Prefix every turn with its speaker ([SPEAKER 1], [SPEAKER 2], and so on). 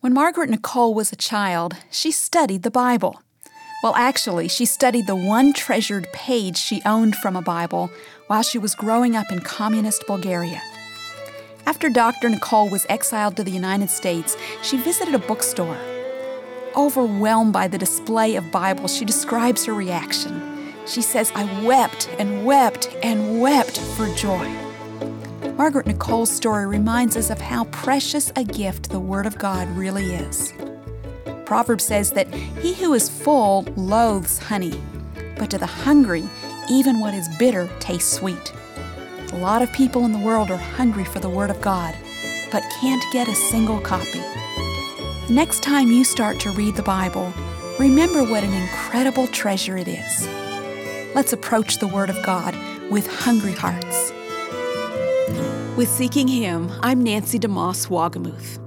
[SPEAKER 1] When Margaret Nicole was a child, she studied the Bible. Well, actually, she studied the one treasured page she owned from a Bible while she was growing up in communist Bulgaria. After Dr. Nicole was exiled to the United States, she visited a bookstore. Overwhelmed by the display of Bibles, she describes her reaction. She says, "I wept and wept and wept for joy." Margaret Nicole's story reminds us of how precious a gift the Word of God really is. Proverbs says that he who is full loathes honey, but to the hungry, even what is bitter tastes sweet. A lot of people in the world are hungry for the Word of God, but can't get a single copy. Next time you start to read the Bible, remember what an incredible treasure it is. Let's approach the Word of God with hungry hearts. With Seeking Him, I'm Nancy DeMoss Wagamuth.